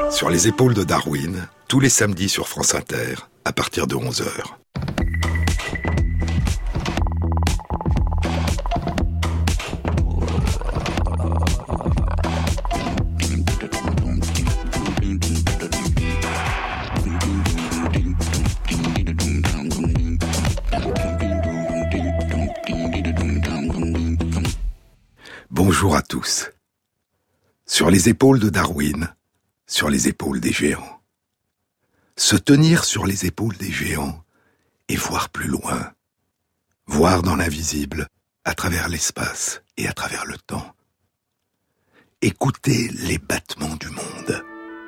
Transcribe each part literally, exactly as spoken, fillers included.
Sur les épaules de Darwin, tous les samedis sur France Inter, à partir de onze heures. Bonjour à tous. Sur les épaules de Darwin, sur les épaules des géants. Se tenir sur les épaules des géants et voir plus loin. Voir dans l'invisible, à travers l'espace et à travers le temps. Écouter les battements du monde.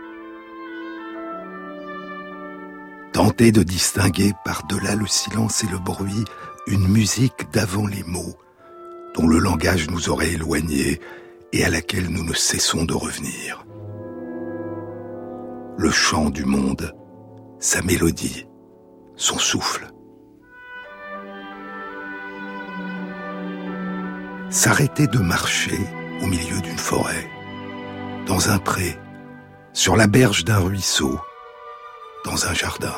Tenter de distinguer par-delà le silence et le bruit une musique d'avant les mots, dont le langage nous aurait éloignés et à laquelle nous ne cessons de revenir. Le chant du monde, sa mélodie, son souffle. S'arrêter de marcher au milieu d'une forêt, dans un pré, sur la berge d'un ruisseau, dans un jardin.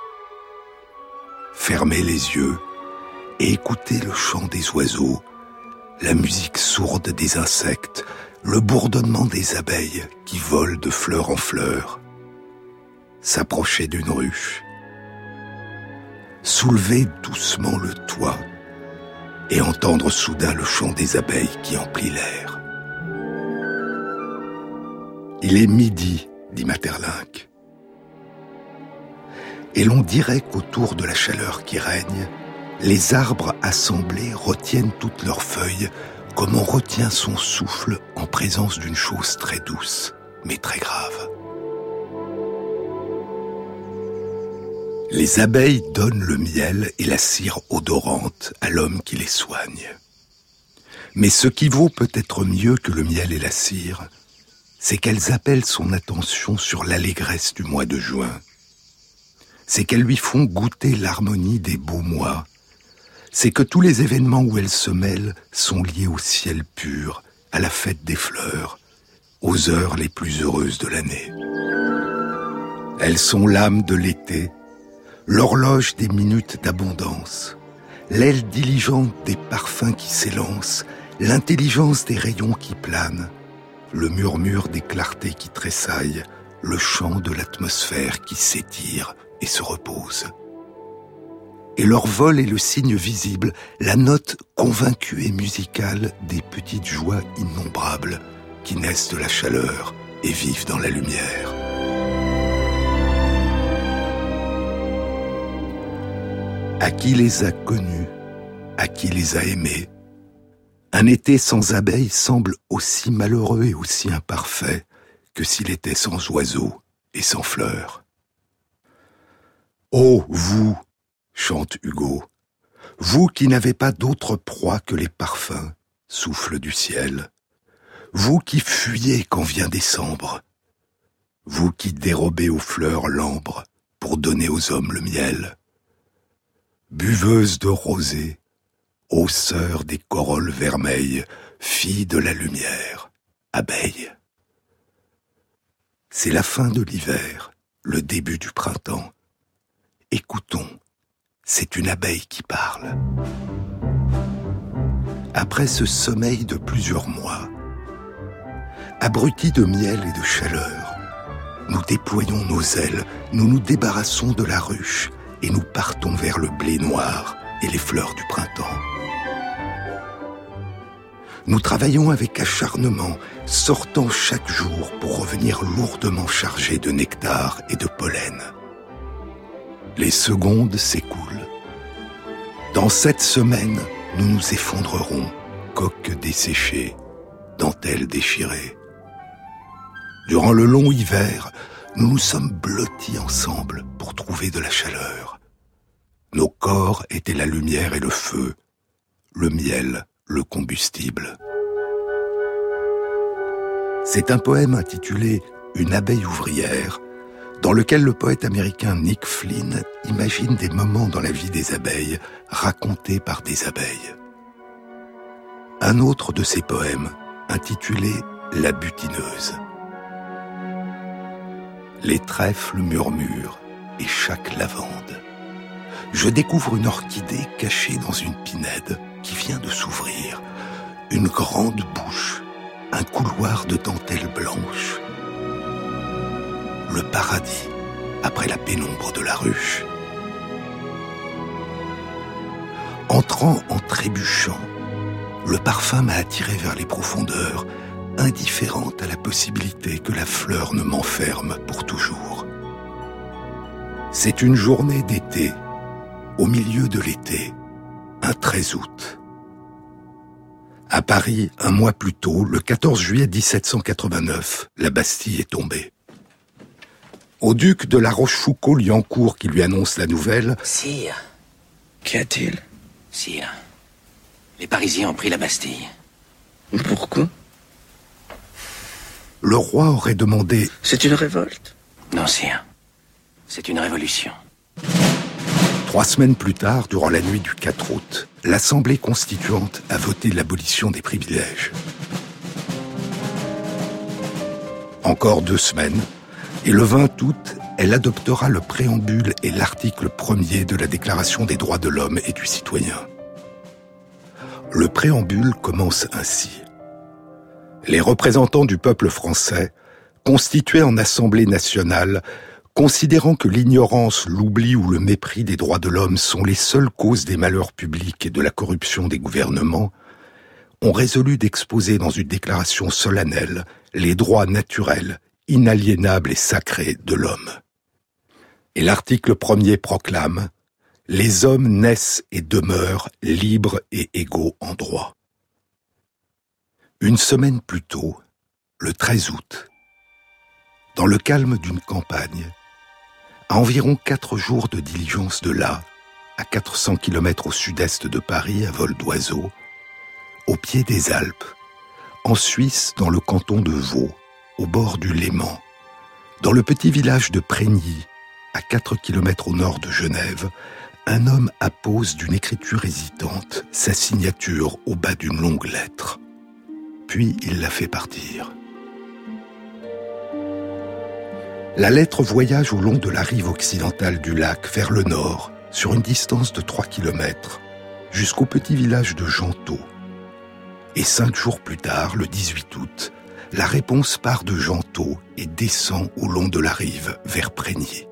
Fermer les yeux et écouter le chant des oiseaux, la musique sourde des insectes, le bourdonnement des abeilles qui volent de fleur en fleur. S'approcher d'une ruche, soulever doucement le toit et entendre soudain le chant des abeilles qui emplit l'air. Il est midi, dit Maeterlinck. Et l'on dirait qu'autour de la chaleur qui règne, les arbres assemblés retiennent toutes leurs feuilles comme on retient son souffle en présence d'une chose très douce, mais très grave. Les abeilles donnent le miel et la cire odorante à l'homme qui les soigne. Mais ce qui vaut peut-être mieux que le miel et la cire, c'est qu'elles appellent son attention sur l'allégresse du mois de juin. C'est qu'elles lui font goûter l'harmonie des beaux mois. C'est que tous les événements où elles se mêlent sont liés au ciel pur, à la fête des fleurs, aux heures les plus heureuses de l'année. Elles sont l'âme de l'été, l'horloge des minutes d'abondance, l'aile diligente des parfums qui s'élancent, l'intelligence des rayons qui planent, le murmure des clartés qui tressaillent, le chant de l'atmosphère qui s'étire et se repose. Et leur vol est le signe visible, la note convaincue et musicale des petites joies innombrables qui naissent de la chaleur et vivent dans la lumière. À qui les a connus, à qui les a aimés, un été sans abeilles semble aussi malheureux et aussi imparfait que s'il était sans oiseaux et sans fleurs. Ô vous, chante Hugo, vous qui n'avez pas d'autre proie que les parfums, souffle du ciel, vous qui fuyez quand vient décembre, vous qui dérobez aux fleurs l'ambre pour donner aux hommes le miel, buveuse de rosée, ô sœur des corolles vermeilles, fille de la lumière, abeille. C'est la fin de l'hiver, le début du printemps. Écoutons, c'est une abeille qui parle. Après ce sommeil de plusieurs mois, abrutis de miel et de chaleur, nous déployons nos ailes, nous nous débarrassons de la ruche et nous partons vers le blé noir et les fleurs du printemps. Nous travaillons avec acharnement, sortant chaque jour pour revenir lourdement chargés de nectar et de pollen. Les secondes s'écoulent. Dans cette semaine, nous nous effondrerons, coques desséchées, dentelles déchirées. Durant le long hiver, nous nous sommes blottis ensemble pour trouver de la chaleur. Nos corps étaient la lumière et le feu, le miel, le combustible. C'est un poème intitulé « Une abeille ouvrière » dans lequel le poète américain Nick Flynn imagine des moments dans la vie des abeilles racontés par des abeilles. Un autre de ses poèmes, intitulé « La butineuse ». Les trèfles murmurent et chaque lavande. Je découvre une orchidée cachée dans une pinède qui vient de s'ouvrir. Une grande bouche, un couloir de dentelle blanche. Le paradis après la pénombre de la ruche. Entrant en trébuchant, le parfum m'a attiré vers les profondeurs, indifférente à la possibilité que la fleur ne m'enferme pour toujours. C'est une journée d'été, au milieu de l'été, un treize août. À Paris, un mois plus tôt, le quatorze juillet dix-sept cent quatre-vingt-neuf, la Bastille est tombée. Au duc de La Rochefoucauld-Liancourt qui lui annonce la nouvelle... Sire. Qu'y a-t-il? Sire, les Parisiens ont pris la Bastille. Pourquoi? Le roi aurait demandé... C'est une révolte? Non, sire. C'est une révolution. Trois semaines plus tard, durant la nuit du quatre août, l'Assemblée constituante a voté l'abolition des privilèges. Encore deux semaines, et le vingt août, elle adoptera le préambule et l'article premier de la Déclaration des droits de l'homme et du citoyen. Le préambule commence ainsi. Les représentants du peuple français, constitués en Assemblée nationale, considérant que l'ignorance, l'oubli ou le mépris des droits de l'homme sont les seules causes des malheurs publics et de la corruption des gouvernements, ont résolu d'exposer dans une déclaration solennelle les droits naturels, inaliénables et sacrés de l'homme. Et l'article premier proclame « Les hommes naissent et demeurent libres et égaux en droit ». Une semaine plus tôt, le treize août, dans le calme d'une campagne, à environ quatre jours de diligence de là, à quatre cents kilomètres au sud-est de Paris, à vol d'oiseau, au pied des Alpes, en Suisse, dans le canton de Vaud, au bord du Léman, dans le petit village de Prégny, à quatre kilomètres au nord de Genève, un homme appose d'une écriture hésitante sa signature au bas d'une longue lettre. Puis il la fait partir. La lettre voyage au long de la rive occidentale du lac, vers le nord, sur une distance de trois kilomètres, jusqu'au petit village de Gentot. Et cinq jours plus tard, le dix-huit août, la réponse part de Gentot et descend au long de la rive, vers Prégny.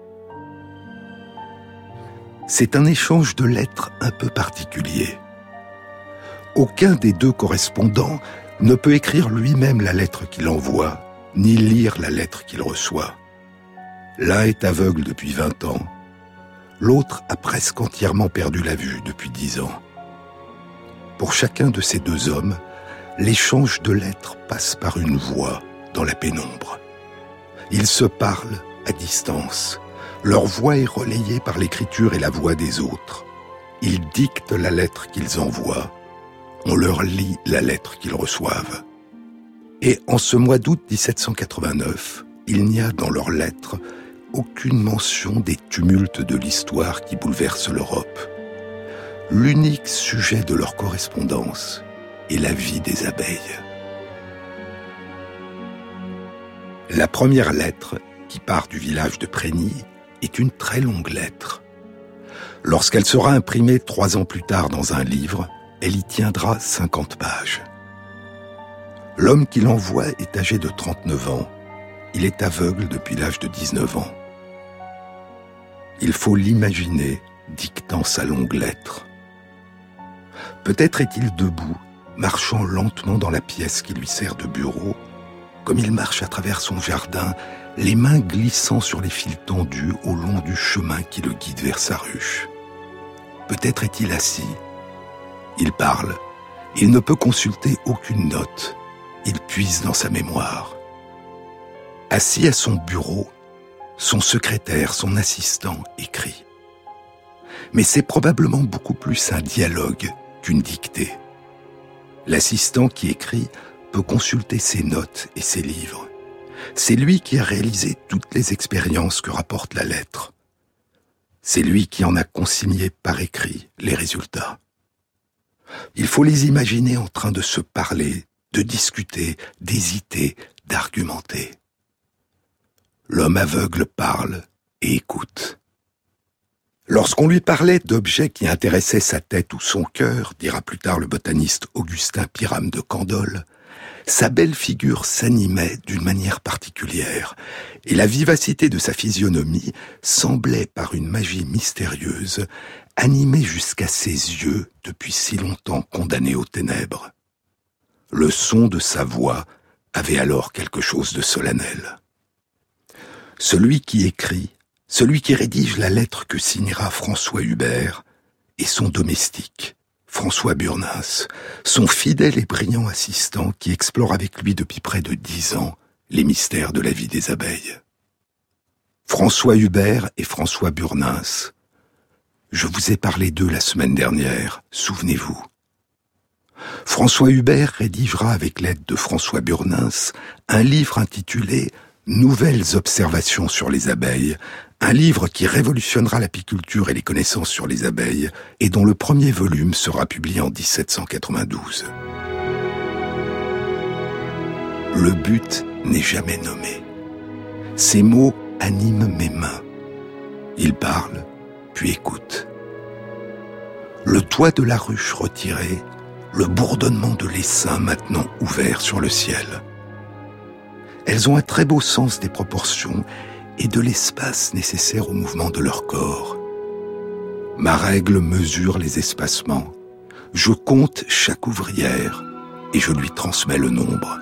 C'est un échange de lettres un peu particulier. Aucun des deux correspondants ne peut écrire lui-même la lettre qu'il envoie, ni lire la lettre qu'il reçoit. L'un est aveugle depuis vingt ans, l'autre a presque entièrement perdu la vue depuis dix ans. Pour chacun de ces deux hommes, l'échange de lettres passe par une voie dans la pénombre. Ils se parlent à distance. Leur voix est relayée par l'écriture et la voix des autres. Ils dictent la lettre qu'ils envoient. On leur lit la lettre qu'ils reçoivent. Et en ce mois d'août dix-sept cent quatre-vingt-neuf, il n'y a dans leurs lettres aucune mention des tumultes de l'histoire qui bouleversent l'Europe. L'unique sujet de leur correspondance est la vie des abeilles. La première lettre, qui part du village de Prégny, est une très longue lettre. Lorsqu'elle sera imprimée trois ans plus tard dans un livre, elle y tiendra cinquante pages. L'homme qui l'envoie est âgé de trente-neuf ans. Il est aveugle depuis l'âge de dix-neuf ans. Il faut l'imaginer dictant sa longue lettre. Peut-être est-il debout, marchant lentement dans la pièce qui lui sert de bureau, comme il marche à travers son jardin, les mains glissant sur les fils tendus au long du chemin qui le guide vers sa ruche. Peut-être est-il assis. Il parle. Il ne peut consulter aucune note. Il puise dans sa mémoire. Assis à son bureau, son secrétaire, son assistant écrit. Mais c'est probablement beaucoup plus un dialogue qu'une dictée. L'assistant qui écrit peut consulter ses notes et ses livres. C'est lui qui a réalisé toutes les expériences que rapporte la lettre. C'est lui qui en a consigné par écrit les résultats. Il faut les imaginer en train de se parler, de discuter, d'hésiter, d'argumenter. l'homme aveugle parle et écoute. Lorsqu'on lui parlait d'objets qui intéressaient sa tête ou son cœur, dira plus tard le botaniste Augustin Pyrame de Candolle, sa belle figure s'animait d'une manière particulière, et la vivacité de sa physionomie semblait, par une magie mystérieuse, animer jusqu'à ses yeux depuis si longtemps condamnés aux ténèbres. Le son de sa voix avait alors quelque chose de solennel. Celui qui écrit, celui qui rédige la lettre que signera François Huber, est son domestique, François Burnins, son fidèle et brillant assistant qui explore avec lui depuis près de dix ans les mystères de la vie des abeilles. François Huber et François Burnins. Je vous ai parlé d'eux la semaine dernière, souvenez-vous. François Huber rédigera avec l'aide de François Burnins un livre intitulé « Nouvelles observations sur les abeilles », un livre qui révolutionnera l'apiculture et les connaissances sur les abeilles et dont le premier volume sera publié en dix-sept cent quatre-vingt-douze. Le but n'est jamais nommé. Ces mots animent mes mains. Ils parlent, puis écoutent. Le toit de la ruche retiré, le bourdonnement de l'essaim maintenant ouvert sur le ciel. Elles ont un très beau sens des proportions et de l'espace nécessaire au mouvement de leur corps. Ma règle mesure les espacements. Je compte chaque ouvrière et je lui transmets le nombre.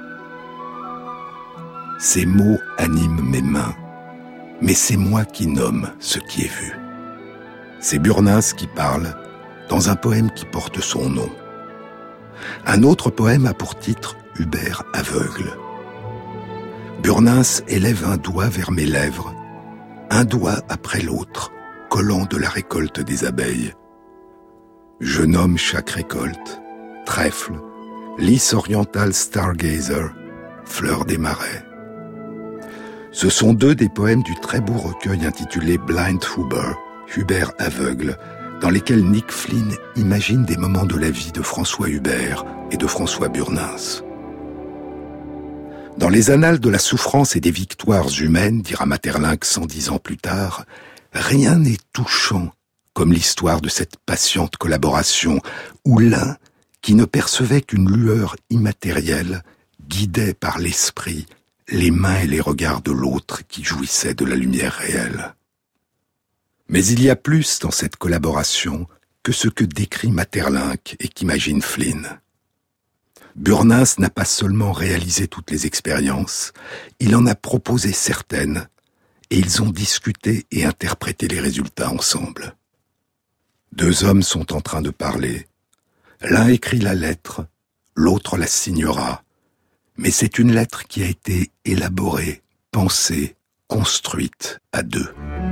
Ces mots animent mes mains, mais c'est moi qui nomme ce qui est vu. C'est Burnins qui parle dans un poème qui porte son nom. Un autre poème a pour titre « Huber aveugle ». Burnins élève un doigt vers mes lèvres, un doigt après l'autre, collant de la récolte des abeilles. Je nomme chaque récolte, trèfle, lys oriental stargazer, fleur des marais. Ce sont deux des poèmes du très beau recueil intitulé Blind Huber, Huber aveugle, dans lesquels Nick Flynn imagine des moments de la vie de François Huber et de François Burnins. Dans les annales de la souffrance et des victoires humaines, dira Maeterlinck cent dix ans plus tard, rien n'est touchant comme l'histoire de cette patiente collaboration où l'un, qui ne percevait qu'une lueur immatérielle, guidait par l'esprit les mains et les regards de l'autre qui jouissait de la lumière réelle. Mais il y a plus dans cette collaboration que ce que décrit Maeterlinck et qu'imagine Flynn. Burnins n'a pas seulement réalisé toutes les expériences, il en a proposé certaines, et ils ont discuté et interprété les résultats ensemble. Deux hommes sont en train de parler. L'un écrit la lettre, l'autre la signera, mais c'est une lettre qui a été élaborée, pensée, construite à deux.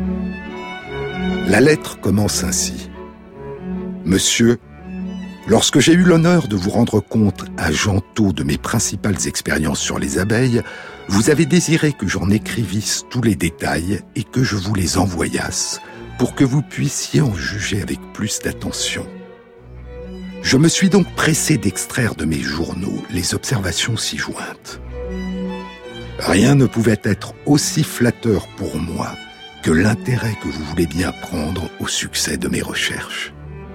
La lettre commence ainsi. « Monsieur, lorsque j'ai eu l'honneur de vous rendre compte à Gentot de mes principales expériences sur les abeilles, vous avez désiré que j'en écrivisse tous les détails et que je vous les envoyasse pour que vous puissiez en juger avec plus d'attention. Je me suis donc pressé d'extraire de mes journaux les observations ci jointes. Rien ne pouvait être aussi flatteur pour moi que l'intérêt que vous voulez bien prendre au succès de mes recherches. »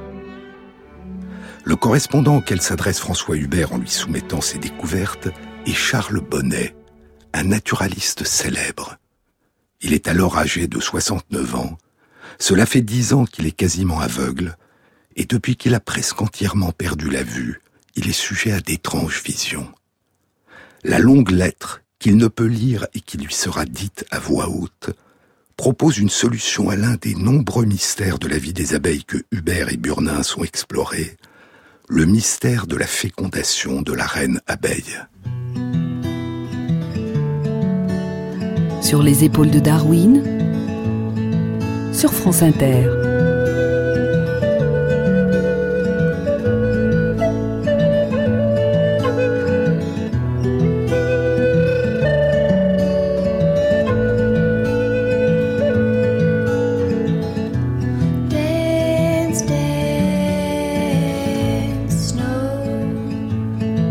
Le correspondant auquel s'adresse François Huber en lui soumettant ses découvertes est Charles Bonnet, un naturaliste célèbre. Il est alors âgé de soixante-neuf ans. Cela fait dix ans qu'il est quasiment aveugle, et depuis qu'il a presque entièrement perdu la vue, il est sujet à d'étranges visions. La longue lettre, qu'il ne peut lire et qui lui sera dite à voix haute, propose une solution à l'un des nombreux mystères de la vie des abeilles que Huber et Burnins ont explorés, le mystère de la fécondation de la reine abeille. Sur les épaules de Darwin, sur France Inter.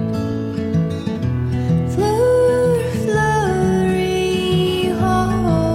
Fleur, fleurie, oh.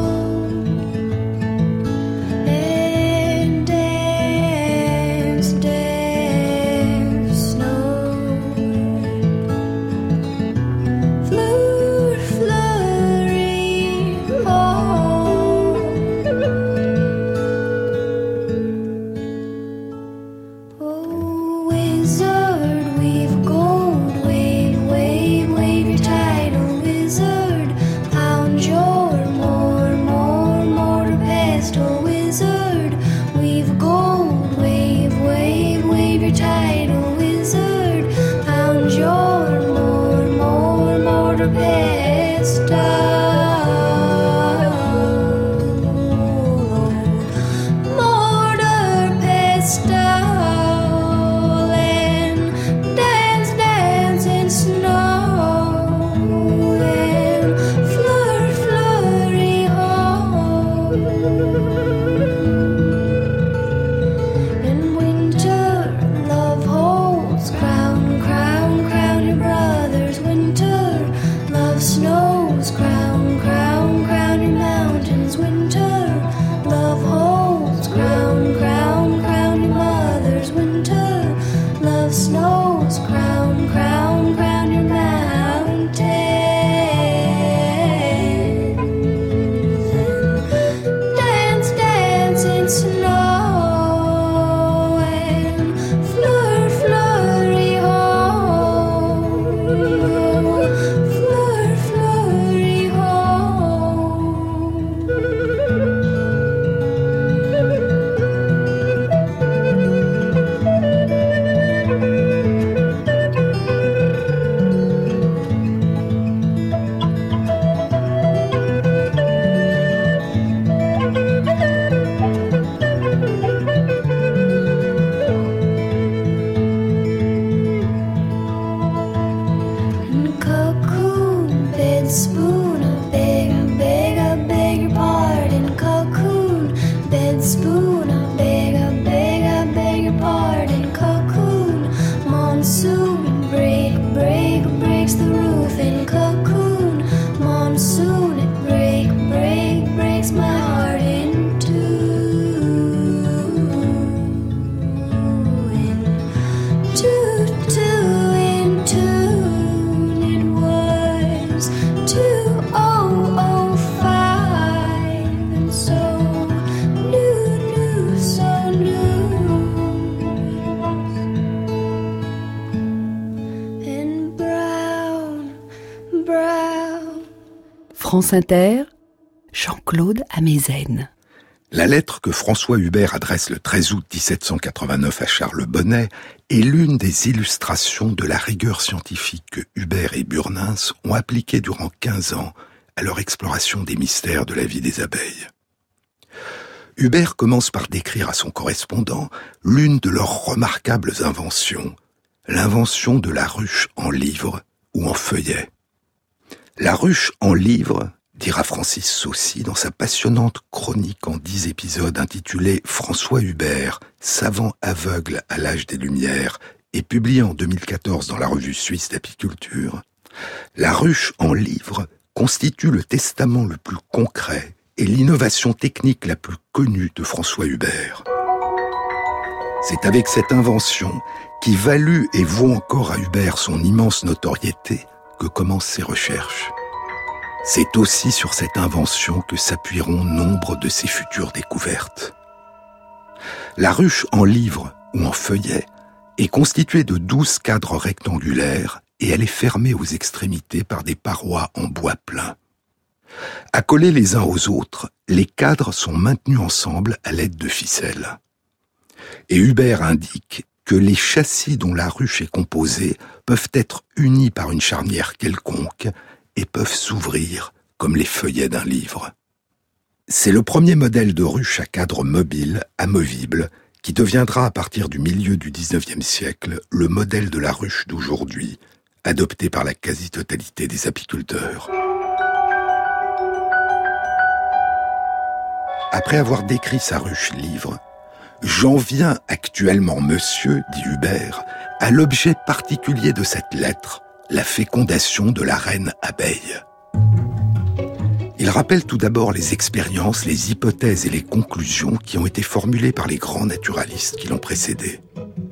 France Inter, Jean-Claude Amezen. La lettre que François Huber adresse le treize août dix-sept cent quatre-vingt-neuf à Charles Bonnet est l'une des illustrations de la rigueur scientifique que Huber et Burnins ont appliquée durant quinze ans à leur exploration des mystères de la vie des abeilles. Huber commence par décrire à son correspondant l'une de leurs remarquables inventions, l'invention de la ruche en livre ou en feuillet. La ruche en livre, dira Francis Saucy dans sa passionnante chronique en dix épisodes intitulée « François Huber, savant aveugle à l'âge des Lumières » et publiée en deux mille quatorze dans la revue suisse d'apiculture, la ruche en livre constitue le testament le plus concret et l'innovation technique la plus connue de François Huber. C'est avec cette invention, qui valut et vaut encore à Huber son immense notoriété, que commencent ses recherches. C'est aussi sur cette invention que s'appuieront nombre de ses futures découvertes. La ruche en livre ou en feuillet est constituée de douze cadres rectangulaires et elle est fermée aux extrémités par des parois en bois plein. Accolés les uns aux autres, les cadres sont maintenus ensemble à l'aide de ficelles. Et Huber indique que les châssis dont la ruche est composée peuvent être unis par une charnière quelconque et peuvent s'ouvrir comme les feuillets d'un livre. C'est le premier modèle de ruche à cadre mobile, amovible, qui deviendra à partir du milieu du dix-neuvième siècle le modèle de la ruche d'aujourd'hui, adopté par la quasi-totalité des apiculteurs. Après avoir décrit sa ruche livre, j'en viens actuellement, monsieur, dit Huber, à l'objet particulier de cette lettre, la fécondation de la reine abeille. Il rappelle tout d'abord les expériences, les hypothèses et les conclusions qui ont été formulées par les grands naturalistes qui l'ont précédé.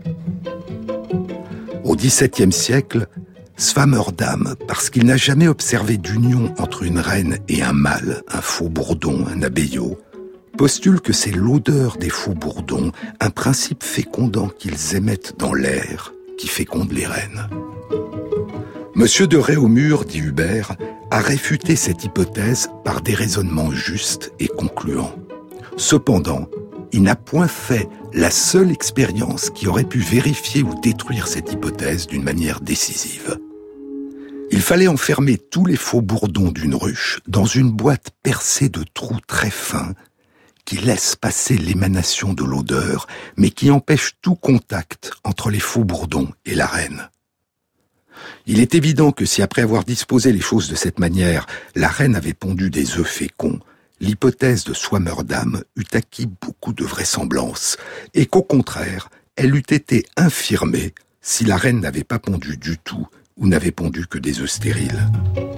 Au dix-septième siècle, Swammerdam, parce qu'il n'a jamais observé d'union entre une reine et un mâle, un faux bourdon, un abeillot, postule que c'est l'odeur des faux bourdons, un principe fécondant qu'ils émettent dans l'air, qui féconde les reines. Monsieur de Réaumur, dit Huber, a réfuté cette hypothèse par des raisonnements justes et concluants. Cependant, il n'a point fait la seule expérience qui aurait pu vérifier ou détruire cette hypothèse d'une manière décisive. Il fallait enfermer tous les faux bourdons d'une ruche dans une boîte percée de trous très fins qui laisse passer l'émanation de l'odeur, mais qui empêche tout contact entre les faux bourdons et la reine. Il est évident que si après avoir disposé les choses de cette manière, la reine avait pondu des œufs féconds, l'hypothèse de Swammerdam eût acquis beaucoup de vraisemblance, et qu'au contraire, elle eût été infirmée si la reine n'avait pas pondu du tout ou n'avait pondu que des œufs stériles.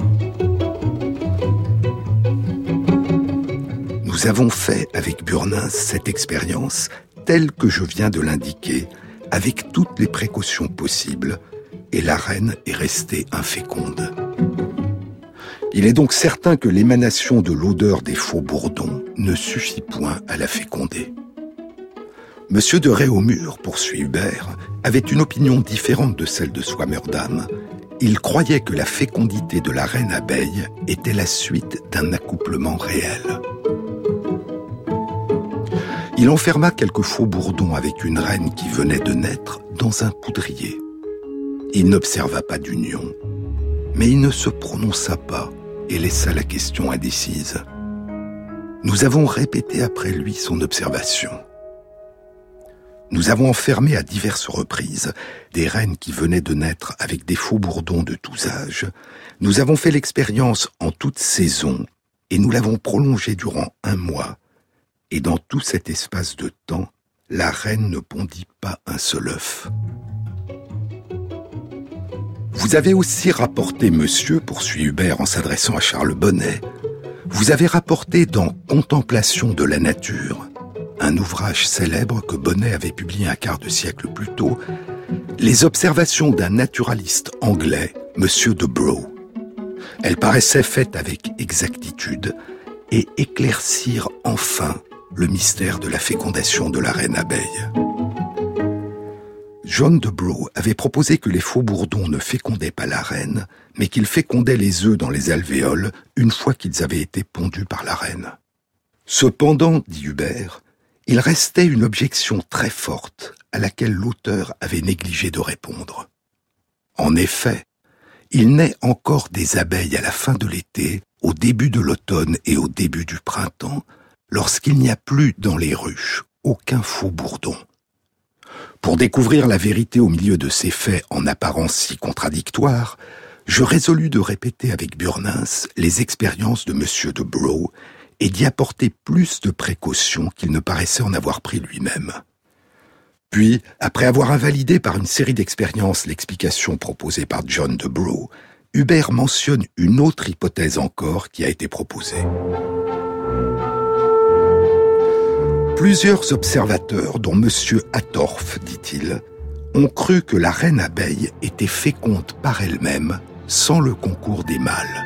Nous avons fait avec Burnins cette expérience telle que je viens de l'indiquer, avec toutes les précautions possibles, et la reine est restée inféconde. Il est donc certain que l'émanation de l'odeur des faux bourdons ne suffit point à la féconder. Monsieur de Réaumur, poursuit Huber, avait une opinion différente de celle de Swammerdam. Il croyait que la fécondité de la reine abeille était la suite d'un accouplement réel. Il enferma quelques faux bourdons avec une reine qui venait de naître dans un poudrier. Il n'observa pas d'union, mais il ne se prononça pas et laissa la question indécise. Nous avons répété après lui son observation. Nous avons enfermé à diverses reprises des reines qui venaient de naître avec des faux bourdons de tous âges. Nous avons fait l'expérience en toute saison et nous l'avons prolongée durant un mois. Et dans tout cet espace de temps, la reine ne pondit pas un seul œuf. Vous avez aussi rapporté, monsieur, poursuit Huber en s'adressant à Charles Bonnet, vous avez rapporté dans Contemplation de la nature, un ouvrage célèbre que Bonnet avait publié un quart de siècle plus tôt, les observations d'un naturaliste anglais, monsieur de Brough. Elles paraissaient faites avec exactitude et éclaircirent enfin le mystère de la fécondation de la reine abeille. John de Brough avait proposé que les faux-bourdons ne fécondaient pas la reine, mais qu'ils fécondaient les œufs dans les alvéoles une fois qu'ils avaient été pondus par la reine. Cependant, dit Hubert, il restait une objection très forte à laquelle l'auteur avait négligé de répondre. En effet, il naît encore des abeilles à la fin de l'été, au début de l'automne et au début du printemps, lorsqu'il n'y a plus dans les ruches aucun faux-bourdon. Pour découvrir la vérité au milieu de ces faits en apparence si contradictoires, je résolus de répéter avec Burnins les expériences de M. de Brough et d'y apporter plus de précautions qu'il ne paraissait en avoir pris lui-même. Puis, après avoir invalidé par une série d'expériences l'explication proposée par John de Brough, Hubert mentionne une autre hypothèse encore qui a été proposée. Plusieurs observateurs, dont M. Hattorf, dit-il, ont cru que la reine abeille était féconde par elle-même, sans le concours des mâles.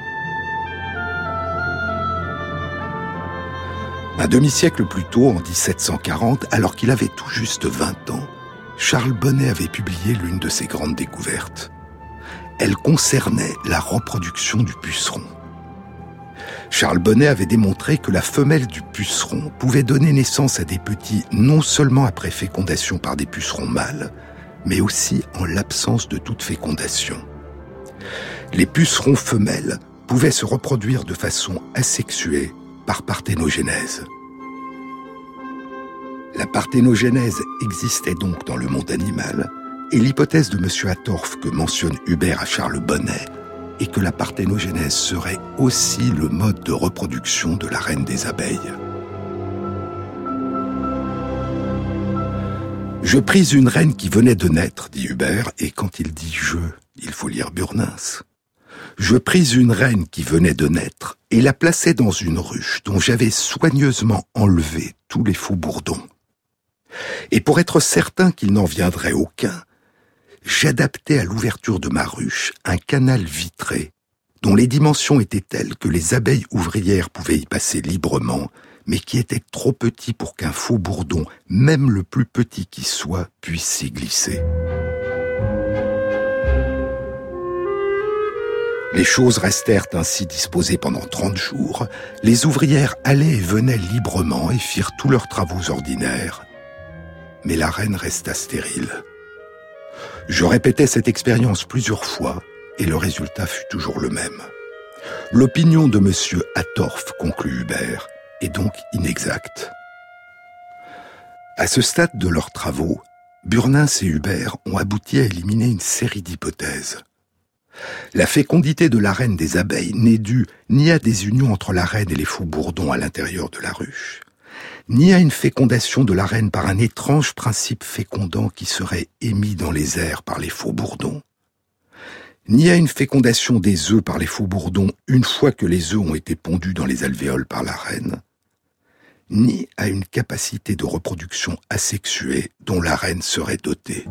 Un demi-siècle plus tôt, en dix-sept cent quarante, alors qu'il avait tout juste vingt ans, Charles Bonnet avait publié l'une de ses grandes découvertes. Elle concernait la reproduction du puceron. Charles Bonnet avait démontré que la femelle du puceron pouvait donner naissance à des petits non seulement après fécondation par des pucerons mâles, mais aussi en l'absence de toute fécondation. Les pucerons femelles pouvaient se reproduire de façon asexuée par parthénogenèse. La parthénogenèse existait donc dans le monde animal, et l'hypothèse de M. Hattorf que mentionne Hubert à Charles Bonnet est que la parthénogenèse serait aussi le mode de reproduction de la reine des abeilles. Je pris une reine qui venait de naître, dit Hubert, et quand il dit « je », il faut lire Burnins. Je pris une reine qui venait de naître et la plaçai dans une ruche dont j'avais soigneusement enlevé tous les faux-bourdons. Et pour être certain qu'il n'en viendrait aucun, j'adaptai à l'ouverture de ma ruche un canal vitré dont les dimensions étaient telles que les abeilles ouvrières pouvaient y passer librement, mais qui était trop petit pour qu'un faux-bourdon, même le plus petit qui soit, puisse s'y glisser. Les choses restèrent ainsi disposées pendant trente jours. Les ouvrières allaient et venaient librement et firent tous leurs travaux ordinaires. Mais la reine resta stérile. Je répétai cette expérience plusieurs fois et le résultat fut toujours le même. L'opinion de M. Hattorf, conclut Hubert, est donc inexacte. À ce stade de leurs travaux, Burnins et Hubert ont abouti à éliminer une série d'hypothèses. La fécondité de la reine des abeilles n'est due ni à des unions entre la reine et les faux-bourdons à l'intérieur de la ruche, ni à une fécondation de la reine par un étrange principe fécondant qui serait émis dans les airs par les faux-bourdons, ni à une fécondation des œufs par les faux-bourdons une fois que les œufs ont été pondus dans les alvéoles par la reine, ni à une capacité de reproduction asexuée dont la reine serait dotée.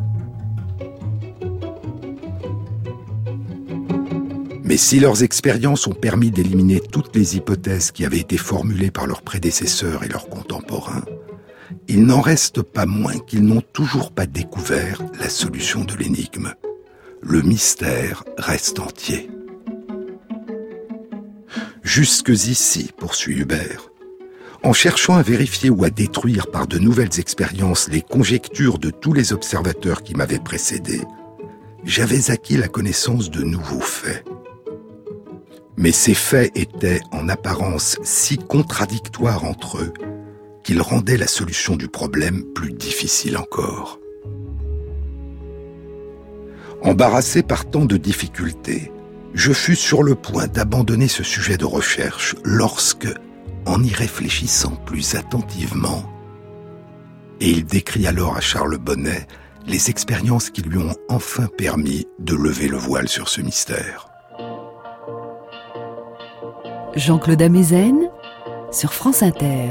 Mais si leurs expériences ont permis d'éliminer toutes les hypothèses qui avaient été formulées par leurs prédécesseurs et leurs contemporains, il n'en reste pas moins qu'ils n'ont toujours pas découvert la solution de l'énigme. Le mystère reste entier. Jusqu'ici, poursuit Hubert, en cherchant à vérifier ou à détruire par de nouvelles expériences les conjectures de tous les observateurs qui m'avaient précédé, j'avais acquis la connaissance de nouveaux faits. Mais ces faits étaient en apparence si contradictoires entre eux qu'ils rendaient la solution du problème plus difficile encore. Embarrassé par tant de difficultés, je fus sur le point d'abandonner ce sujet de recherche lorsque, en y réfléchissant plus attentivement, et il décrit alors à Charles Bonnet les expériences qui lui ont enfin permis de lever le voile sur ce mystère. Jean-Claude Amezen sur France Inter.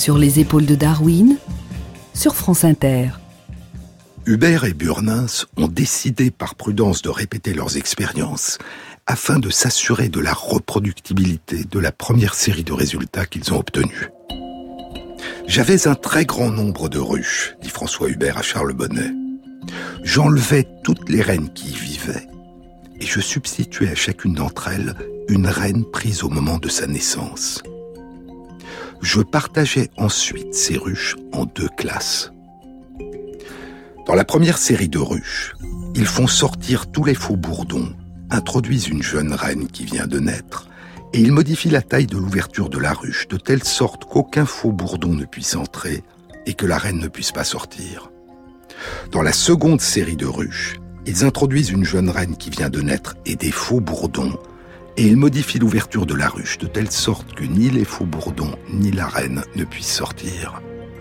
Sur les épaules de Darwin, sur France Inter. Huber et Burnins ont décidé par prudence de répéter leurs expériences afin de s'assurer de la reproductibilité de la première série de résultats qu'ils ont obtenus. J'avais un très grand nombre de ruches, dit François Huber à Charles Bonnet. J'enlevais toutes les reines qui y vivaient et je substituais à chacune d'entre elles une reine prise au moment de sa naissance. Je partageais ensuite ces ruches en deux classes. Dans la première série de ruches, ils font sortir tous les faux bourdons, introduisent une jeune reine qui vient de naître, et ils modifient la taille de l'ouverture de la ruche de telle sorte qu'aucun faux bourdon ne puisse entrer et que la reine ne puisse pas sortir. Dans la seconde série de ruches, ils introduisent une jeune reine qui vient de naître et des faux bourdons, et ils modifient l'ouverture de la ruche de telle sorte que ni les faux bourdons ni la reine ne puissent sortir.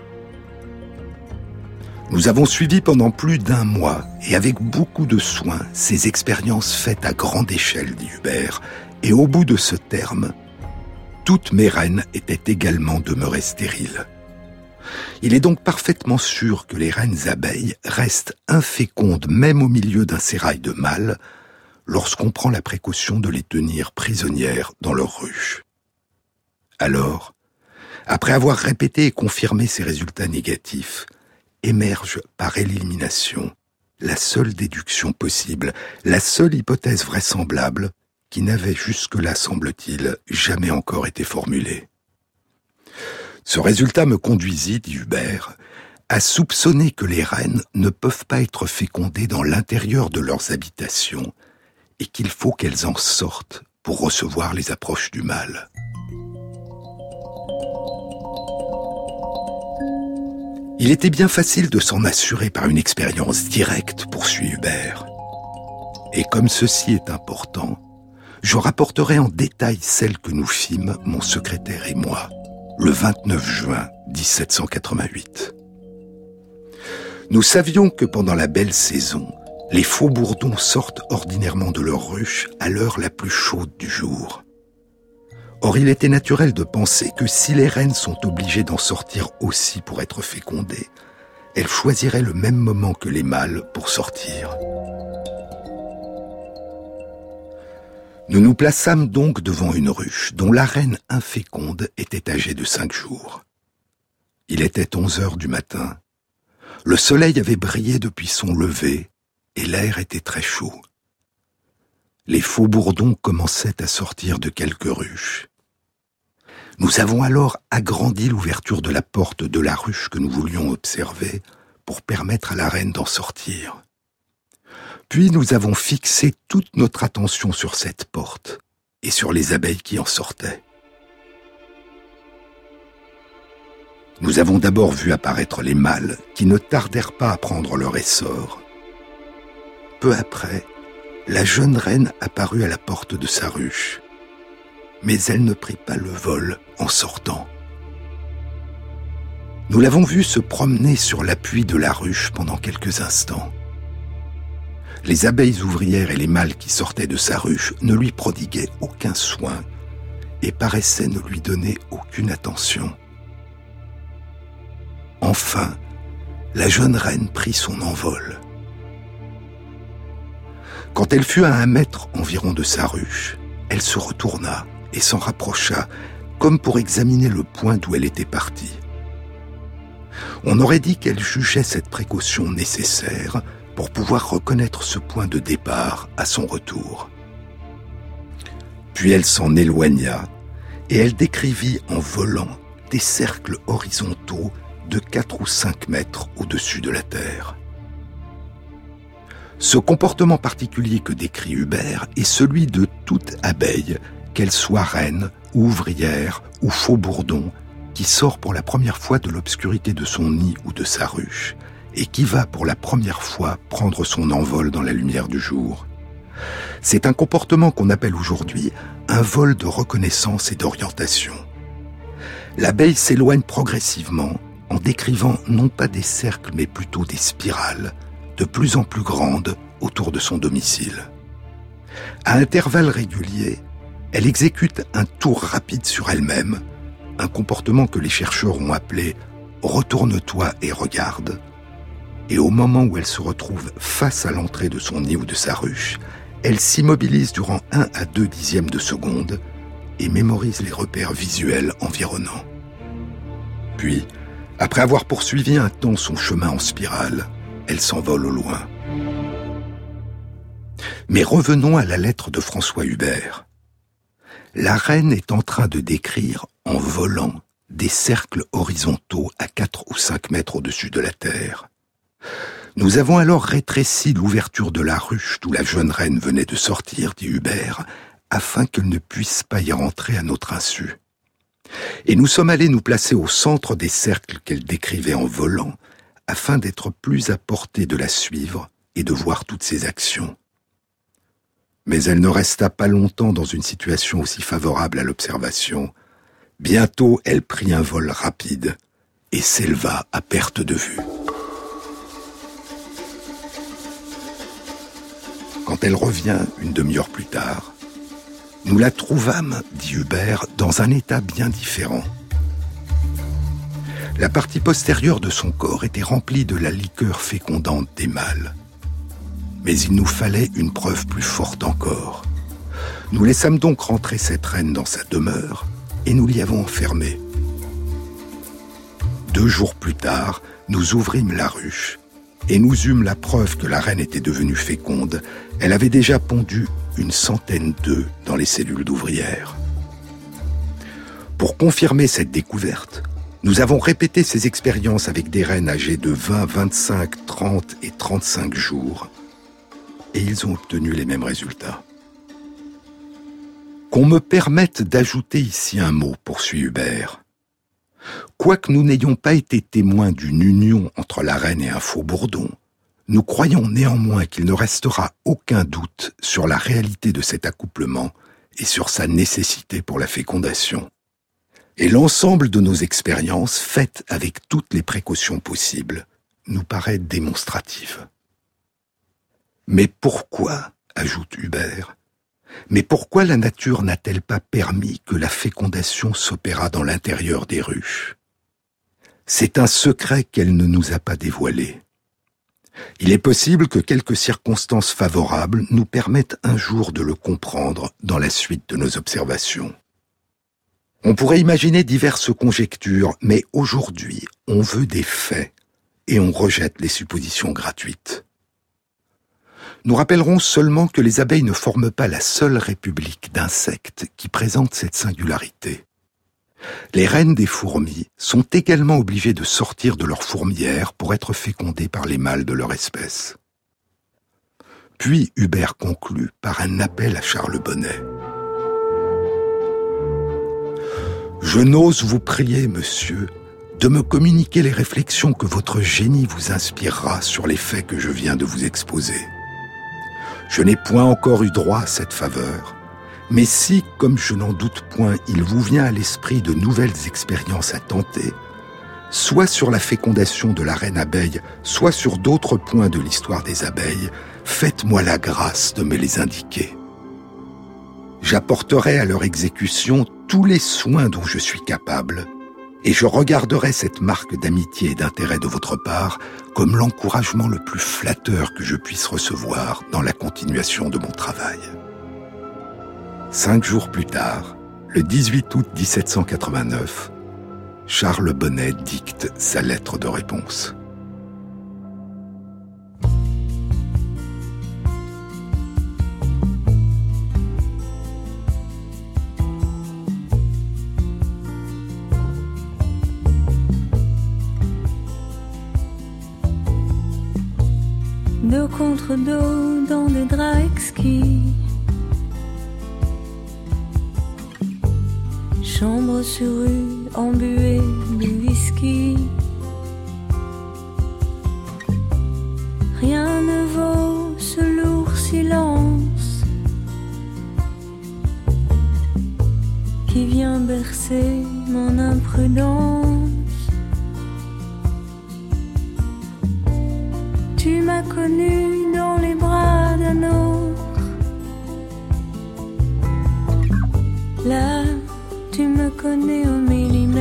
Nous avons suivi pendant plus d'un mois, et avec beaucoup de soin, ces expériences faites à grande échelle, dit Huber, et au bout de ce terme, toutes mes reines étaient également demeurées stériles. Il est donc parfaitement sûr que les reines abeilles restent infécondes même au milieu d'un sérail de mâles, lorsqu'on prend la précaution de les tenir prisonnières dans leur ruche. Alors, après avoir répété et confirmé ces résultats négatifs, émerge par élimination la seule déduction possible, la seule hypothèse vraisemblable qui n'avait jusque-là, semble-t-il, jamais encore été formulée. Ce résultat me conduisit, dit Huber, à soupçonner que les reines ne peuvent pas être fécondées dans l'intérieur de leurs habitations et qu'il faut qu'elles en sortent pour recevoir les approches du mâle. Il était bien facile de s'en assurer par une expérience directe, poursuit Huber. Et comme ceci est important, je rapporterai en détail celle que nous fîmes, mon secrétaire et moi, le vingt-neuf juin dix-sept cent quatre-vingt-huit. Nous savions que pendant la belle saison, les faux bourdons sortent ordinairement de leur ruche à l'heure la plus chaude du jour. Or, il était naturel de penser que si les reines sont obligées d'en sortir aussi pour être fécondées, elles choisiraient le même moment que les mâles pour sortir. Nous nous plaçâmes donc devant une ruche dont la reine inféconde était âgée de cinq jours. Il était onze heures du matin. Le soleil avait brillé depuis son lever et l'air était très chaud. Les faux bourdons commençaient à sortir de quelques ruches. Nous avons alors agrandi l'ouverture de la porte de la ruche que nous voulions observer pour permettre à la reine d'en sortir. Puis nous avons fixé toute notre attention sur cette porte et sur les abeilles qui en sortaient. Nous avons d'abord vu apparaître les mâles qui ne tardèrent pas à prendre leur essor. Peu après, la jeune reine apparut à la porte de sa ruche, mais elle ne prit pas le vol en sortant. Nous l'avons vue se promener sur l'appui de la ruche pendant quelques instants. Les abeilles ouvrières et les mâles qui sortaient de sa ruche ne lui prodiguaient aucun soin et paraissaient ne lui donner aucune attention. Enfin, la jeune reine prit son envol. Quand elle fut à un mètre environ de sa ruche, elle se retourna et s'en rapprocha, comme pour examiner le point d'où elle était partie. On aurait dit qu'elle jugeait cette précaution nécessaire pour pouvoir reconnaître ce point de départ à son retour. Puis elle s'en éloigna et elle décrivit en volant des cercles horizontaux de quatre ou cinq mètres au-dessus de la terre. Ce comportement particulier que décrit Huber est celui de toute abeille, qu'elle soit reine, ouvrière ou faux bourdon, qui sort pour la première fois de l'obscurité de son nid ou de sa ruche, et qui va pour la première fois prendre son envol dans la lumière du jour. C'est un comportement qu'on appelle aujourd'hui un vol de reconnaissance et d'orientation. L'abeille s'éloigne progressivement en décrivant non pas des cercles mais plutôt des spirales, de plus en plus grandes autour de son domicile. À intervalles réguliers, elle exécute un tour rapide sur elle-même, un comportement que les chercheurs ont appelé « retourne-toi et regarde », et au moment où elle se retrouve face à l'entrée de son nid ou de sa ruche, elle s'immobilise durant un à deux dixièmes de seconde et mémorise les repères visuels environnants. Puis, après avoir poursuivi un temps son chemin en spirale, elle s'envole au loin. Mais revenons à la lettre de François Huber. La reine est en train de décrire, en volant, des cercles horizontaux à quatre ou cinq mètres au-dessus de la terre. Nous avons alors rétréci l'ouverture de la ruche d'où la jeune reine venait de sortir, dit Huber, afin qu'elle ne puisse pas y rentrer à notre insu. Et nous sommes allés nous placer au centre des cercles qu'elle décrivait en volant, afin d'être plus à portée de la suivre et de voir toutes ses actions. Mais elle ne resta pas longtemps dans une situation aussi favorable à l'observation. Bientôt, elle prit un vol rapide et s'éleva à perte de vue. Quand elle revient une demi-heure plus tard, nous la trouvâmes, dit Huber, dans un état bien différent. La partie postérieure de son corps était remplie de la liqueur fécondante des mâles. Mais il nous fallait une preuve plus forte encore. Nous laissâmes donc rentrer cette reine dans sa demeure et nous l'y avons enfermée. Deux jours plus tard, nous ouvrîmes la ruche et nous eûmes la preuve que la reine était devenue féconde. Elle avait déjà pondu une centaine d'œufs dans les cellules d'ouvrières. Pour confirmer cette découverte, nous avons répété ces expériences avec des reines âgées de vingt, vingt-cinq, trente et trente-cinq jours, et ils ont obtenu les mêmes résultats. Qu'on me permette d'ajouter ici un mot, poursuit Huber. Quoique nous n'ayons pas été témoins d'une union entre la reine et un faux bourdon, nous croyons néanmoins qu'il ne restera aucun doute sur la réalité de cet accouplement et sur sa nécessité pour la fécondation. Et l'ensemble de nos expériences, faites avec toutes les précautions possibles, nous paraît démonstrative. Mais pourquoi, ajoute Huber, mais pourquoi la nature n'a-t-elle pas permis que la fécondation s'opérât dans l'intérieur des ruches ? C'est un secret qu'elle ne nous a pas dévoilé. Il est possible que quelques circonstances favorables nous permettent un jour de le comprendre dans la suite de nos observations. On pourrait imaginer diverses conjectures, mais aujourd'hui, on veut des faits et on rejette les suppositions gratuites. Nous rappellerons seulement que les abeilles ne forment pas la seule république d'insectes qui présente cette singularité. Les reines des fourmis sont également obligées de sortir de leur fourmilière pour être fécondées par les mâles de leur espèce. Puis Huber conclut par un appel à Charles Bonnet. « Je n'ose vous prier, monsieur, de me communiquer les réflexions que votre génie vous inspirera sur les faits que je viens de vous exposer. Je n'ai point encore eu droit à cette faveur, mais si, comme je n'en doute point, il vous vient à l'esprit de nouvelles expériences à tenter, soit sur la fécondation de la reine abeille, soit sur d'autres points de l'histoire des abeilles, faites-moi la grâce de me les indiquer. J'apporterai à leur exécution tous les soins dont je suis capable, et je regarderai cette marque d'amitié et d'intérêt de votre part comme l'encouragement le plus flatteur que je puisse recevoir dans la continuation de mon travail. » Cinq jours plus tard, le dix-huit août dix-sept cent quatre-vingt-neuf, Charles Bonnet dicte sa lettre de réponse. Dos contre dos dans des draps exquis, chambre sur rue embuée de whisky. Rien ne vaut ce lourd silence qui vient bercer mon imprudence. Tu m'as connu dans les bras d'un autre, là tu me connais au millimètre.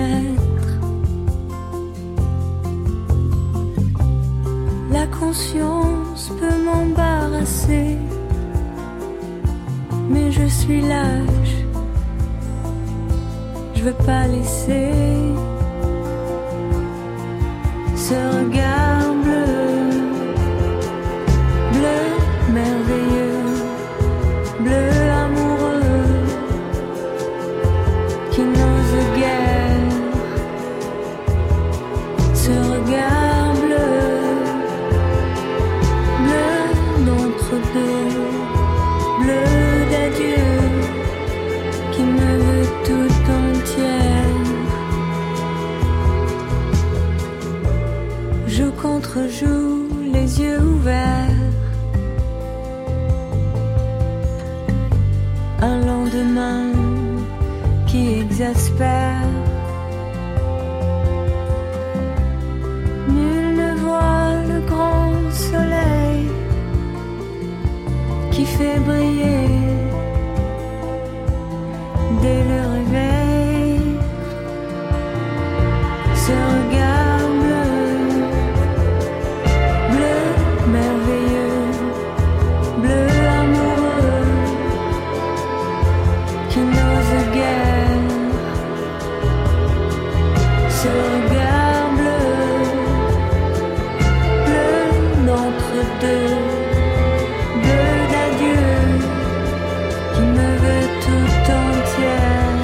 conscience peut m'embarrasser, mais je suis lâche, je veux pas laisser ce regard bleu, bleu merveilleux, bleu amoureux, qui n'ose guère, ce regard bleu, bleu d'entre deux, bleu d'adieu, qui me veut tout entière. Joue contre joue, les yeux ouverts, un lendemain qui exaspère. Nul ne voit le grand soleil qui fait briller dès le réveil ce regard bleu, bleu merveilleux, bleu amoureux, qui n'ose guère, ce regard bleu, bleu d'entre deux, bleu d'adieu, qui me veut tout entière.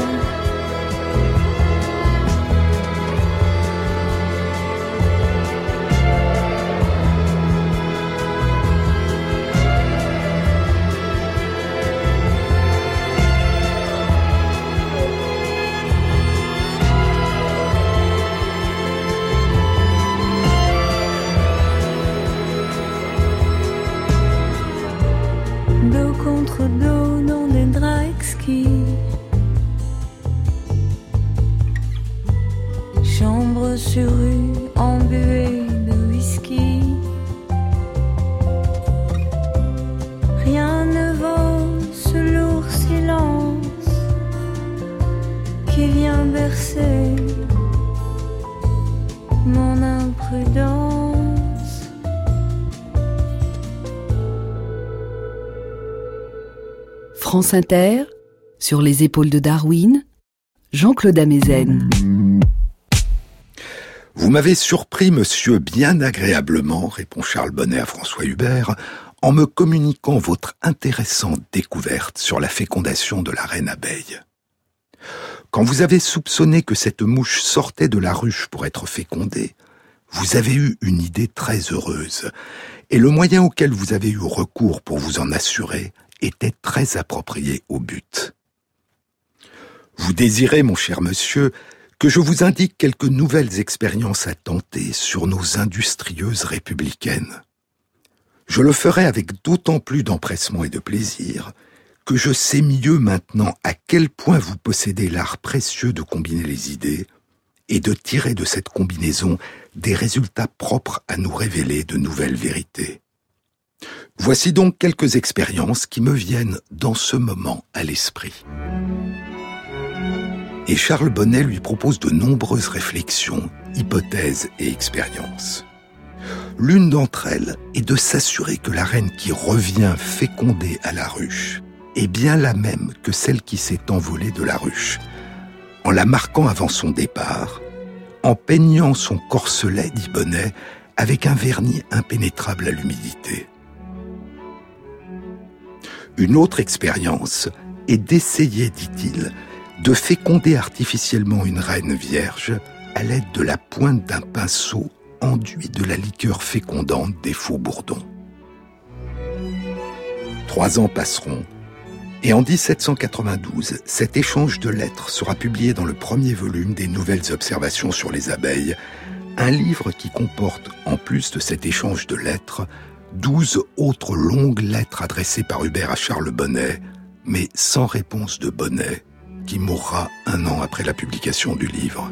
Dos contre dos dans des draps exquis, chambre sur rue embuée de whisky. Rien ne vaut ce lourd silence qui vient bercer mon imprudence. France Inter, sur les épaules de Darwin, Jean-Claude Amezen. Vous m'avez surpris, monsieur, bien agréablement, répond Charles Bonnet à François Hubert, en me communiquant votre intéressante découverte sur la fécondation de la reine abeille. Quand vous avez soupçonné que cette mouche sortait de la ruche pour être fécondée, vous avez eu une idée très heureuse, et le moyen auquel vous avez eu recours pour vous en assurer était très approprié au but. Vous désirez, mon cher monsieur, que je vous indique quelques nouvelles expériences à tenter sur nos industrieuses républicaines. Je le ferai avec d'autant plus d'empressement et de plaisir que je sais mieux maintenant à quel point vous possédez l'art précieux de combiner les idées et de tirer de cette combinaison des résultats propres à nous révéler de nouvelles vérités. Voici donc quelques expériences qui me viennent dans ce moment à l'esprit. Et Charles Bonnet lui propose de nombreuses réflexions, hypothèses et expériences. L'une d'entre elles est de s'assurer que la reine qui revient fécondée à la ruche est bien la même que celle qui s'est envolée de la ruche, en la marquant avant son départ, en peignant son corselet, dit Bonnet, avec un vernis impénétrable à l'humidité. Une autre expérience est d'essayer, dit-il, de féconder artificiellement une reine vierge à l'aide de la pointe d'un pinceau enduit de la liqueur fécondante des faux bourdons. Trois ans passeront, et en dix-sept cent quatre-vingt-douze, cet échange de lettres sera publié dans le premier volume des Nouvelles observations sur les abeilles, un livre qui comporte, en plus de cet échange de lettres, douze autres longues lettres adressées par Hubert à Charles Bonnet, mais sans réponse de Bonnet, qui mourra un an après la publication du livre.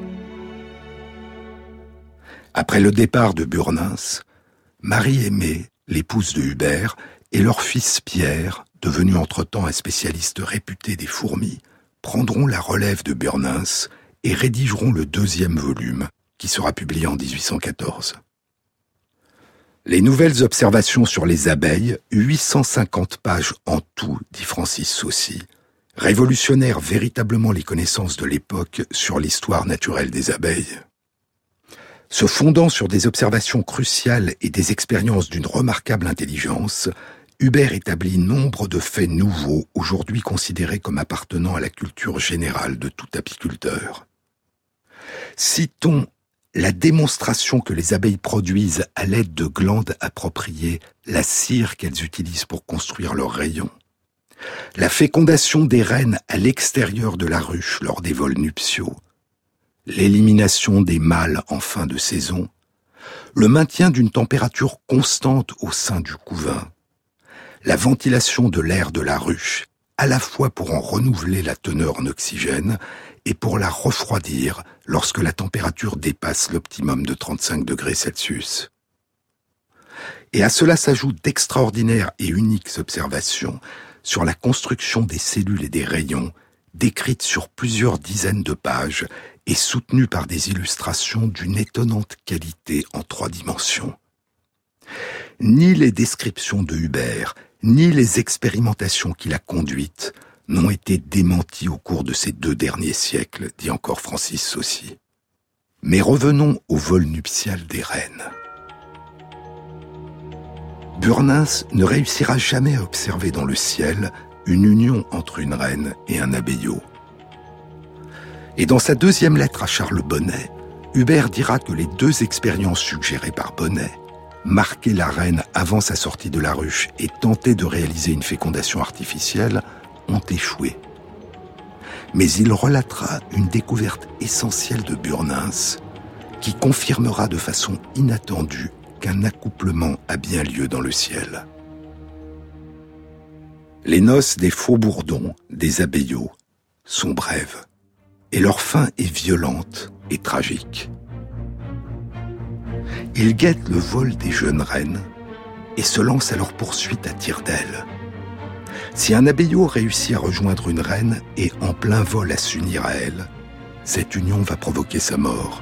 Après le départ de Burnins, Marie-Aimée, l'épouse de Hubert, et leur fils Pierre, devenu entre-temps un spécialiste réputé des fourmis, prendront la relève de Burnins et rédigeront le deuxième volume, qui sera publié en dix-huit cent quatorze. Les nouvelles observations sur les abeilles, huit cent cinquante pages en tout, dit Francis Saucy, révolutionnèrent véritablement les connaissances de l'époque sur l'histoire naturelle des abeilles. Se fondant sur des observations cruciales et des expériences d'une remarquable intelligence, Huber établit nombre de faits nouveaux, aujourd'hui considérés comme appartenant à la culture générale de tout apiculteur. Citons la démonstration que les abeilles produisent à l'aide de glandes appropriées la cire qu'elles utilisent pour construire leurs rayons, la fécondation des reines à l'extérieur de la ruche lors des vols nuptiaux, l'élimination des mâles en fin de saison, le maintien d'une température constante au sein du couvain, la ventilation de l'air de la ruche, à la fois pour en renouveler la teneur en oxygène et pour la refroidir lorsque la température dépasse l'optimum de trente-cinq degrés Celsius. Et à cela s'ajoutent d'extraordinaires et uniques observations sur la construction des cellules et des rayons, décrites sur plusieurs dizaines de pages et soutenues par des illustrations d'une étonnante qualité en trois dimensions. Ni les descriptions de Huber, ni les expérimentations qu'il a conduites n'ont été démenties au cours de ces deux derniers siècles, dit encore Francis Saucy. Mais revenons au vol nuptial des reines. Burnins ne réussira jamais à observer dans le ciel une union entre une reine et un abeillot. Et dans sa deuxième lettre à Charles Bonnet, Huber dira que les deux expériences suggérées par Bonnet, marquer la reine avant sa sortie de la ruche et tenter de réaliser une fécondation artificielle, ont échoué. Mais il relatera une découverte essentielle de Burnins qui confirmera de façon inattendue qu'un accouplement a bien lieu dans le ciel. Les noces des faux-bourdons, des abeillots, sont brèves, et leur fin est violente et tragique. Ils guettent le vol des jeunes reines et se lancent à leur poursuite à tire-d'aile. Si un abeillot réussit à rejoindre une reine et en plein vol à s'unir à elle, cette union va provoquer sa mort.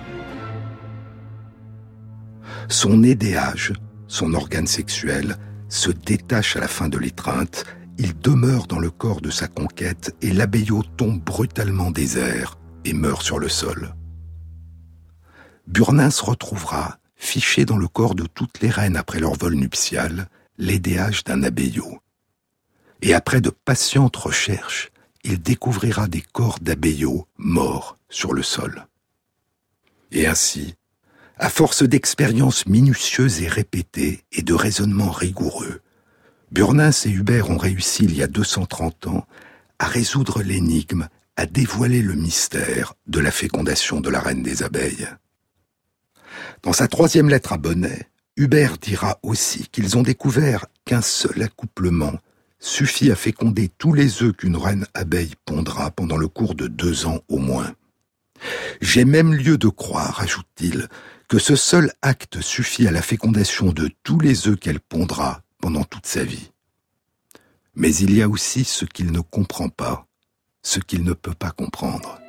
Son édéage, son organe sexuel, se détache à la fin de l'étreinte, il demeure dans le corps de sa conquête et l'abeillot tombe brutalement des airs et meurt sur le sol. Burnins retrouvera, fiché dans le corps de toutes les reines après leur vol nuptial, l'édéage d'un abeillot. Et après de patientes recherches, il découvrira des corps d'abeillots morts sur le sol. Et ainsi, à force d'expériences minutieuses et répétées et de raisonnements rigoureux, Burnins et Huber ont réussi il y a deux cent trente ans à résoudre l'énigme, à dévoiler le mystère de la fécondation de la reine des abeilles. Dans sa troisième lettre à Bonnet, Huber dira aussi qu'ils ont découvert qu'un seul accouplement suffit à féconder tous les œufs qu'une reine abeille pondra pendant le cours de deux ans au moins. J'ai même lieu de croire, ajoute-t-il, que ce seul acte suffit à la fécondation de tous les œufs qu'elle pondra pendant toute sa vie. Mais il y a aussi ce qu'il ne comprend pas, ce qu'il ne peut pas comprendre.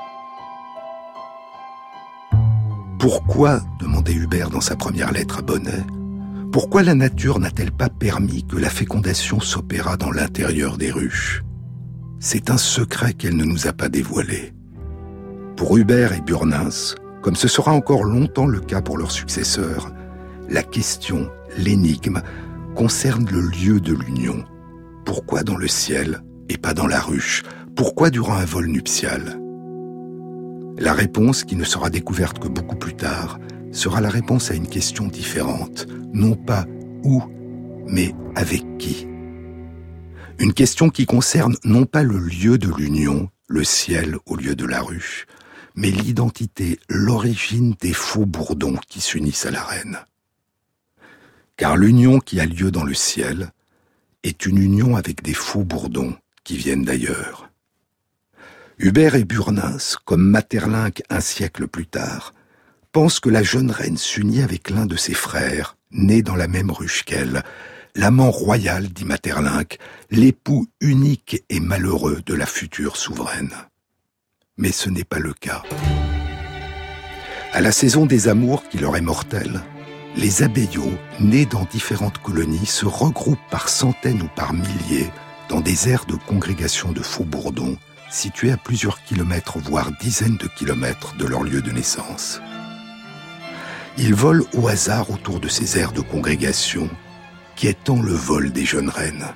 Pourquoi, demandait Huber dans sa première lettre à Bonnet, pourquoi la nature n'a-t-elle pas permis que la fécondation s'opérât dans l'intérieur des ruches ? C'est un secret qu'elle ne nous a pas dévoilé. Pour Huber et Burnins, comme ce sera encore longtemps le cas pour leurs successeurs, la question, l'énigme, concerne le lieu de l'union. Pourquoi dans le ciel et pas dans la ruche ? Pourquoi durant un vol nuptial ? La réponse, qui ne sera découverte que beaucoup plus tard, sera la réponse à une question différente, non pas où, mais avec qui. Une question qui concerne non pas le lieu de l'union, le ciel au lieu de la ruche, mais l'identité, l'origine des faux bourdons qui s'unissent à la reine. Car l'union qui a lieu dans le ciel est une union avec des faux bourdons qui viennent d'ailleurs. Huber et Burnins, comme Maeterlinck un siècle plus tard, pensent que la jeune reine s'unit avec l'un de ses frères, né dans la même ruche qu'elle, l'amant royal, dit Maeterlinck, l'époux unique et malheureux de la future souveraine. Mais ce n'est pas le cas. À la saison des amours qui leur est mortelle, les abeillots, nés dans différentes colonies, se regroupent par centaines ou par milliers dans des aires de congrégation de faux-bourdons situés à plusieurs kilomètres, voire dizaines de kilomètres de leur lieu de naissance. Ils volent au hasard autour de ces aires de congrégation, qui étend le vol des jeunes reines.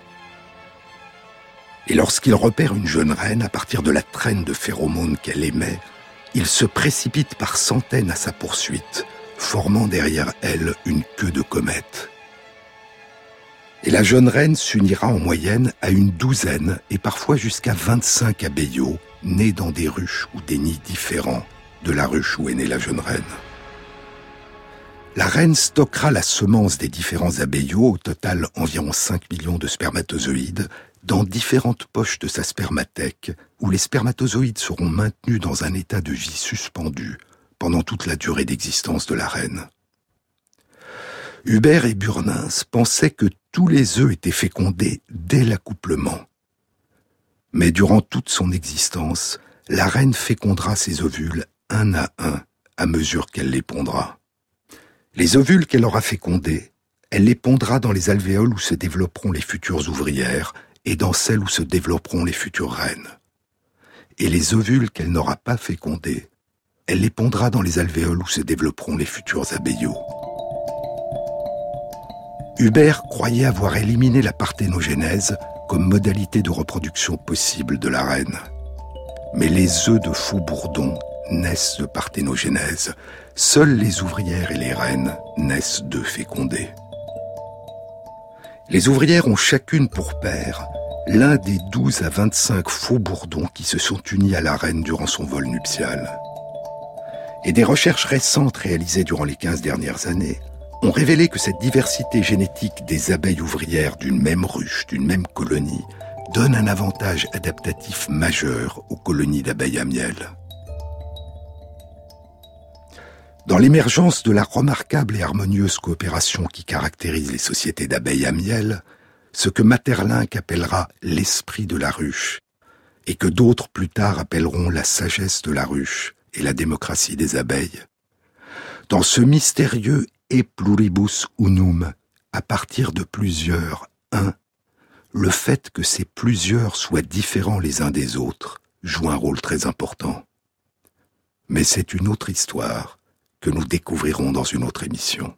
Et lorsqu'ils repèrent une jeune reine à partir de la traîne de phéromones qu'elle émet, ils se précipitent par centaines à sa poursuite, formant derrière elle une queue de comète. Et la jeune reine s'unira en moyenne à une douzaine et parfois jusqu'à vingt-cinq abeillots nés dans des ruches ou des nids différents de la ruche où est née la jeune reine. La reine stockera la semence des différents abeillots, au total environ cinq millions de spermatozoïdes, dans différentes poches de sa spermathèque, où les spermatozoïdes seront maintenus dans un état de vie suspendu pendant toute la durée d'existence de la reine. Huber et Burnins pensaient que tous les œufs étaient fécondés dès l'accouplement. Mais durant toute son existence, la reine fécondera ses ovules un à un à mesure qu'elle les pondra. Les ovules qu'elle aura fécondés, elle les pondra dans les alvéoles où se développeront les futures ouvrières et dans celles où se développeront les futures reines. Et les ovules qu'elle n'aura pas fécondés, elle les pondra dans les alvéoles où se développeront les futurs abeillots. Huber croyait avoir éliminé la parthénogénèse comme modalité de reproduction possible de la reine. Mais les œufs de faux-bourdons naissent de parthénogénèse. Seules les ouvrières et les reines naissent d'œufs fécondés. Les ouvrières ont chacune pour père l'un des douze à vingt-cinq faux-bourdons qui se sont unis à la reine durant son vol nuptial. Et des recherches récentes réalisées durant les quinze dernières années ont révélé que cette diversité génétique des abeilles ouvrières d'une même ruche, d'une même colonie, donne un avantage adaptatif majeur aux colonies d'abeilles à miel. Dans l'émergence de la remarquable et harmonieuse coopération qui caractérise les sociétés d'abeilles à miel, ce que Maeterlinck appellera l'esprit de la ruche, et que d'autres plus tard appelleront la sagesse de la ruche et la démocratie des abeilles, dans ce mystérieux et pluribus unum, à partir de plusieurs, un, le fait que ces plusieurs soient différents les uns des autres joue un rôle très important. Mais c'est une autre histoire que nous découvrirons dans une autre émission.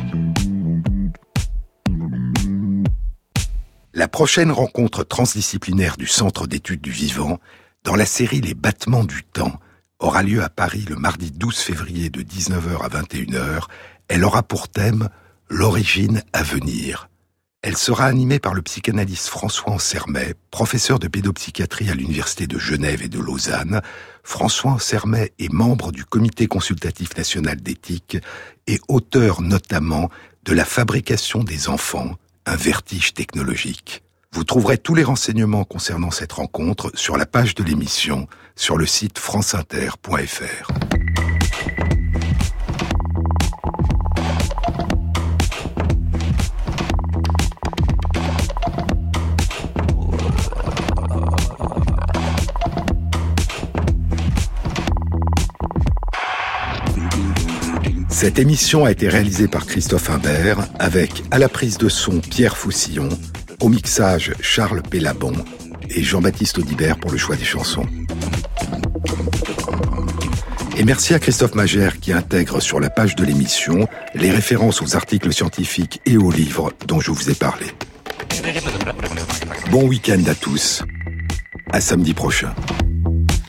La prochaine rencontre transdisciplinaire du Centre d'études du vivant, dans la série Les battements du temps, aura lieu à Paris le mardi douze février de dix-neuf heures à vingt et une heures. Elle aura pour thème « L'origine à venir ». Elle sera animée par le psychanalyste François Ansermet, professeur de pédopsychiatrie à l'Université de Genève et de Lausanne. François Ansermet est membre du Comité consultatif national d'éthique et auteur notamment de La fabrication des enfants, un vertige technologique. Vous trouverez tous les renseignements concernant cette rencontre sur la page de l'émission, sur le site franceinter point f r. Cette émission a été réalisée par Christophe Imbert, avec à la prise de son Pierre Foussillon, au mixage Charles Pellabon et Jean-Baptiste Audibert pour le choix des chansons. Et merci à Christophe Magère qui intègre sur la page de l'émission les références aux articles scientifiques et aux livres dont je vous ai parlé. Bon week-end à tous. À samedi prochain.